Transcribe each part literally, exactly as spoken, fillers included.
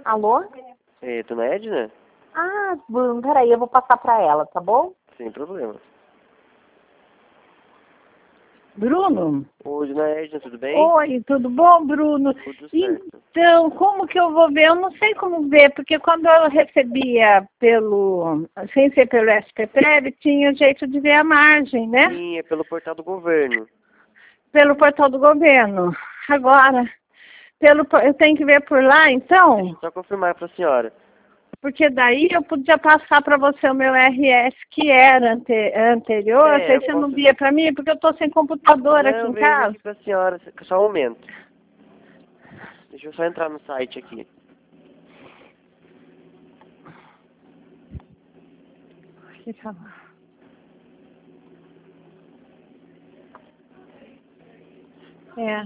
Alô? É, dona Edna? Ah, Bruno, peraí, eu vou passar pra ela, tá bom? Sem problema. Bruno? Oi, dona Edna, tudo bem? Oi, tudo bom, Bruno? Tudo certo. Então, como que eu vou ver? Eu não sei como ver, porque quando eu recebia pelo, sem ser pelo S P Prev, tinha jeito de ver a margem, né? Sim, é pelo portal do governo. Pelo portal do governo. Agora, pelo, eu tenho que ver por lá, então? Deixa eu só confirmar para a senhora. Porque daí eu podia passar para você o meu R S que era ante, anterior, É, sei eu se você não posso- via para mim, porque eu estou sem computador aqui Não, em vejo casa. aqui para a senhora, só um momento. Deixa eu só entrar no site aqui. Aqui tá lá. É.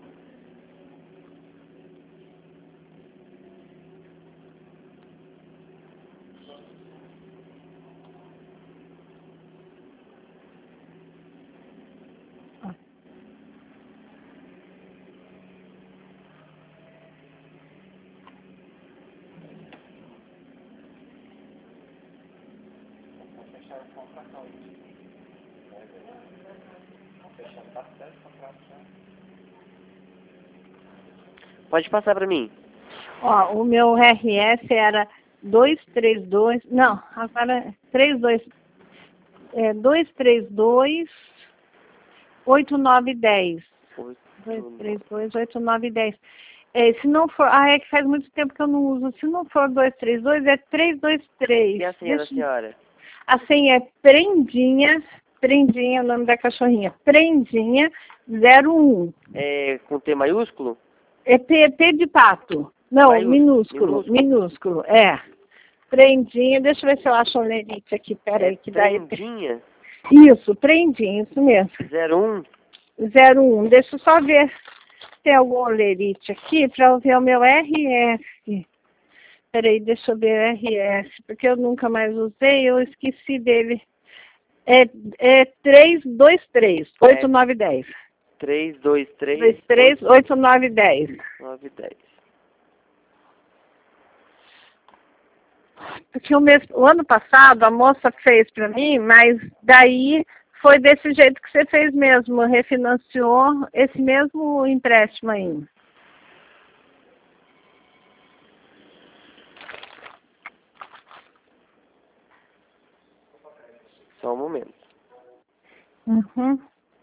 Pode passar para mim. Ó, o meu R S era dois três dois, não, agora trinta e dois, é dois três dois, oito nove um zero. Oito, dois três dois, oito nove um zero. É, se não for, ah, é que faz muito tempo que eu não uso. Se não for dois três dois, é três dois três. E a senha da Deixa- senhora? A senha é Prendinha, Prendinha, o nome da cachorrinha, Prendinha zero um. É com T maiúsculo? É P, P de pato. Não, Maiúsculo, minúsculo, minúsculo. minúsculo, é. Prendinha, deixa eu ver se eu acho o lerite aqui, peraí, É que daí... Prendinha Isso, Prendinha, isso mesmo. zero um. zero um, deixa eu só ver se tem algum olerite aqui para eu ver o meu R S. Peraí, deixa eu ver o R S, porque eu nunca mais usei, eu esqueci dele. É, é três dois três, oito nove um zero. três dois três, dois três, oito nove um zero. nove dez. Porque o, mês, o ano passado a moça fez para mim, mas daí foi desse jeito que você fez mesmo, refinanciou esse mesmo empréstimo aí. Só um momento. Uhum.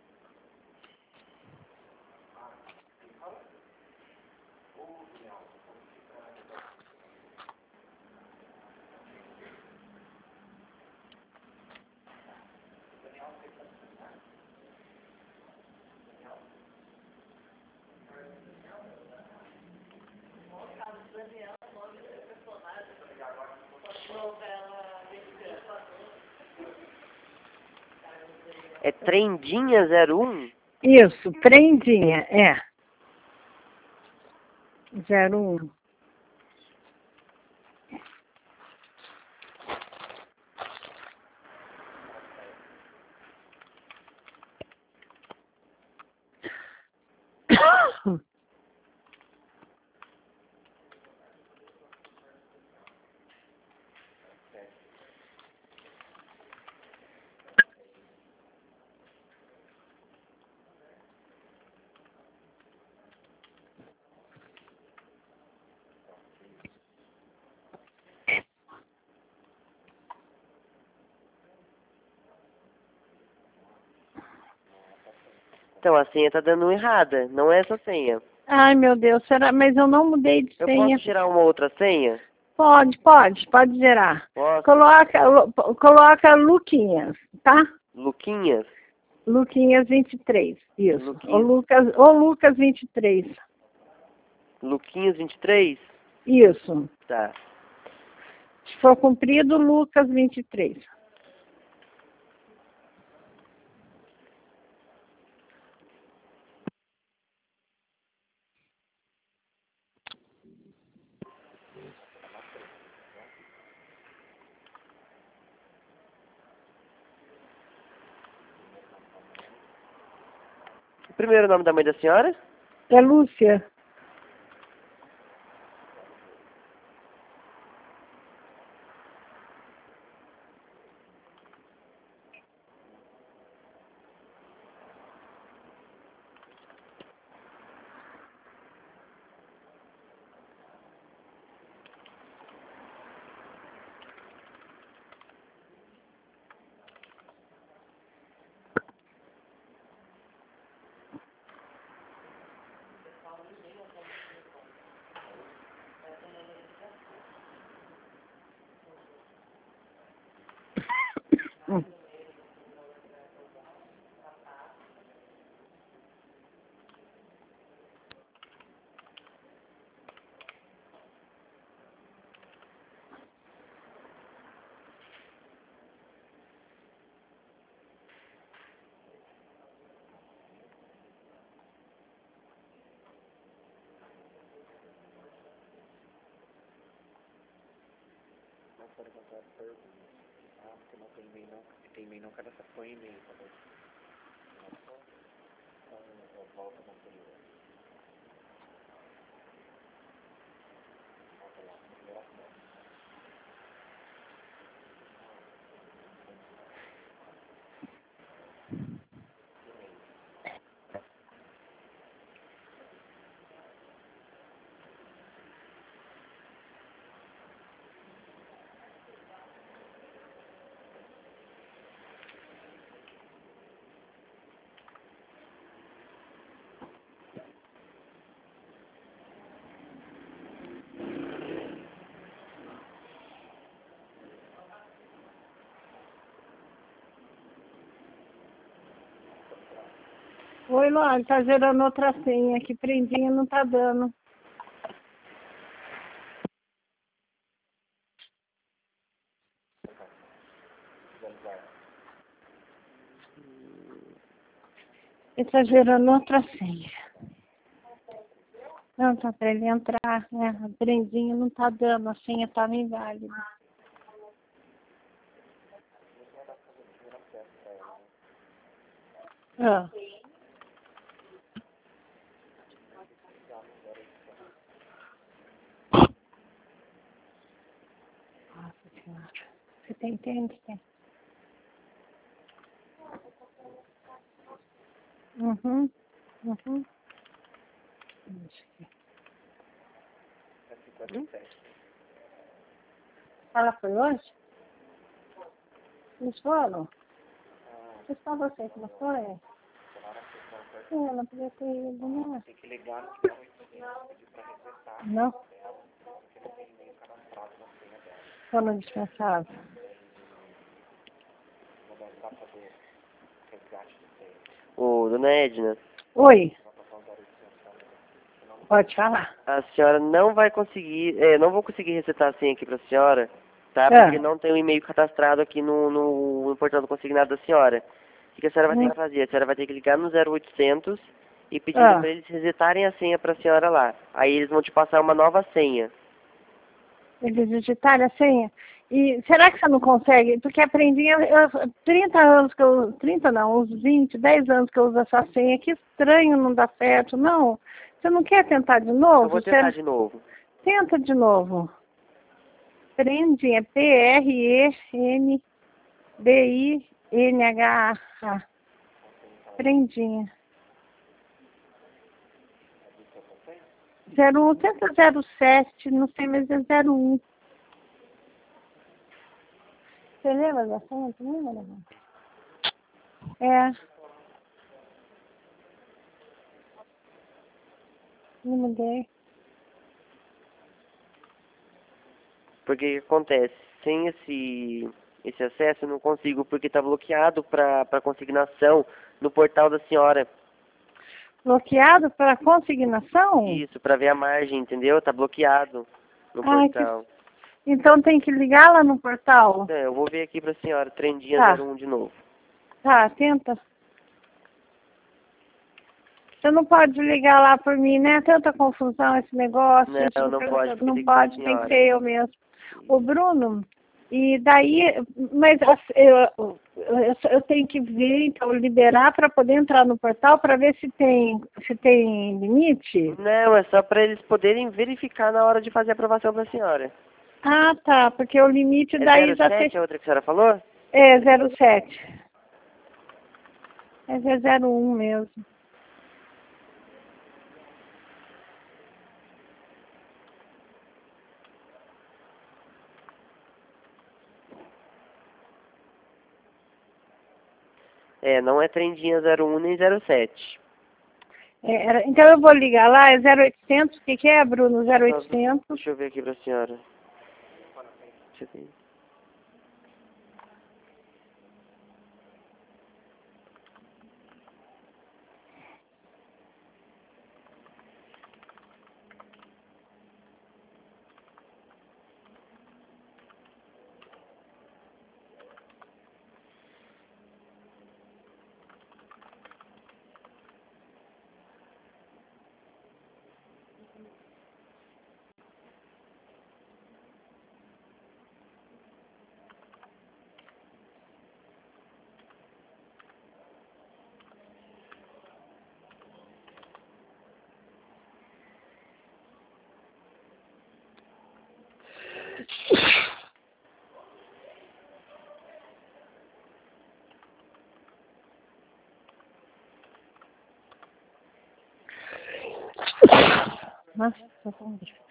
É Trendinha zero um? Isso, Prendinha, é. zero um. Então a senha tá dando errada, não é essa senha. Ai, meu Deus, será? Mas eu não mudei de Eu senha. posso tirar uma outra senha? Pode, pode, pode gerar. Posso? Coloca, lu- coloca Luquinhas, tá? Luquinhas? Luquinhas vinte e três, isso. Luquinhas. Ou Lucas, ou Lucas vinte e três, Luquinhas vinte e três? isso. Tá. Se for cumprido, Lucas vinte e três. O primeiro nome da mãe da senhora? É Lúcia. Oi, Luan, tá gerando outra senha aqui, prendinha, não tá dando. Ele tá gerando outra senha. Não, tá pra ele entrar, né? A prendinha não tá dando, a senha tava inválida. Ah. Nossa Senhora. Você tem tênis? Tem. Uhum. Uhum. Deixa aqui. Hum? Ela foi hoje? Eles foram? Foi só você que não foi? Sim, ela podia ter ido, né? Tem que ligar no que não? Foram dispensados. Ô, dona Edna. Oi. Pode falar. A senhora não vai conseguir, é, não vou conseguir resetar a senha aqui pra senhora, tá? É. Porque não tem um e-mail cadastrado aqui no, no, no portal do consignado da senhora. O que a senhora vai ter Hum. que fazer? A senhora vai ter que ligar no zero oitocentos e pedir Ah. pra eles resetarem a senha pra senhora lá. Aí eles vão te passar uma nova senha. Eles digitaram a senha. E será que você não consegue? Porque aprendi, eu, eu, trinta anos que eu, trinta não, uns vinte, dez anos que eu uso essa senha, que estranho, não dá certo, não. Você não quer tentar de novo? Eu vou tentar você... de novo. Tenta de novo. Prendinha, P R E N D I N H A. Prendinha. zero um, tenta zero sete, não sei, mas é zero um. Você lembra da senha? Você lembra? É. Não mudei. Porque o que acontece? Sem esse, esse acesso eu não consigo, porque está bloqueado para para consignação no portal da senhora. Bloqueado para consignação? Isso, para ver a margem, entendeu? Tá bloqueado no Ai, que... portal. Então tem que ligar lá no portal? É, eu vou ver aqui pra senhora, Trendinha Tá. zero um de novo. Tá, tenta. Você não pode ligar lá por mim, né? Tanta confusão esse negócio. Não, gente, não pode, porque Não tem que ser a pode, tem que senhora. ser eu mesmo. O Bruno, e daí, mas eu, eu, eu tenho que ver, então, liberar para poder entrar no portal para ver se tem, se tem limite? Não, é só para eles poderem verificar na hora de fazer a aprovação pra senhora. Ah, tá, porque o limite É daí zero já sete tem... a outra que a senhora falou? É, zero sete. É zero um mesmo. É, não é Trendinha zero um nem zero sete. É, era, então eu vou ligar lá, é zero oitocentos, o que que é, Bruno? zero oitocentos? Deixa eu ver aqui pra senhora. Deixa eu ver. Nossa, vamos ver.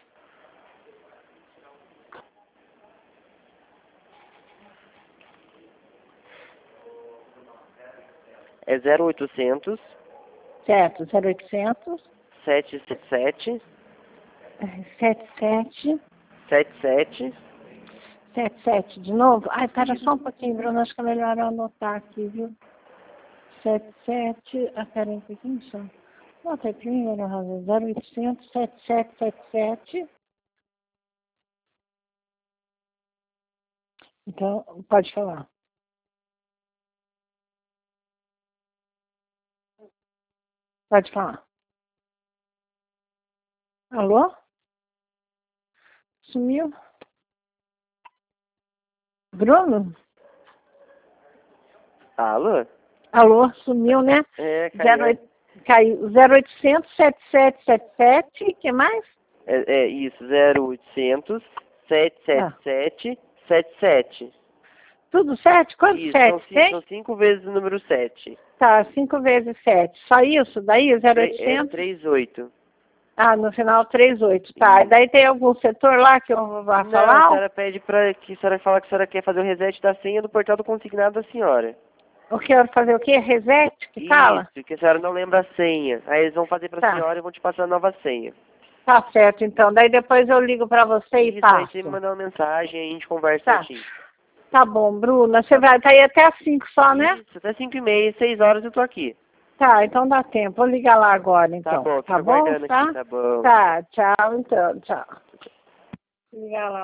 É zero oitocentos, Certo, zero oitocentos, sete sete sete, sete sete, sete sete. sete sete, de novo? Ai, espera só um pouquinho, Bruno, acho que é melhor eu anotar aqui, viu? sete sete, ah, pera aí um pouquinho só. Nota aí primeiro, razão, zero oitocentos, sete sete sete sete. Então, pode falar. Pode falar. Alô? Sumiu? Bruno? Alô? Alô, sumiu, né? É, zero caiu. oito, caiu. zero oitocentos, sete sete sete sete, o que mais? É, é isso, zero oitocentos, sete sete sete, sete sete. Tudo sete? Quantos Isso, sete são, ci- tem? são cinco vezes o número sete. Tá, cinco vezes sete. Só isso? Daí, zero Tre- É oitocentos? trinta e oito. Ah, no final, trinta e oito. Tá, Isso. daí tem algum setor lá que eu vou Não, a falar? senhora pede pra que a senhora fala que a senhora quer fazer o reset da senha do portal do consignado da senhora. O que eu vou fazer o quê? Reset que fala? Isso, que a senhora não lembra a senha. Aí eles vão fazer pra Tá. senhora e vão te passar a nova senha. Tá certo, então. Daí depois eu ligo pra você e Isso, aí passo. você me mandar uma mensagem e a gente conversa Tá. certinho. Tá bom, Bruna. Você vai estar aí até às cinco só, né? Isso, até cinco e meia, seis horas eu tô aqui. Tá, então dá tempo. Vou ligar lá agora, então. Tá bom, Tá fica bom? aguardando Tá? aqui, tá bom. Tá, tchau, então. Tchau. Ligar lá.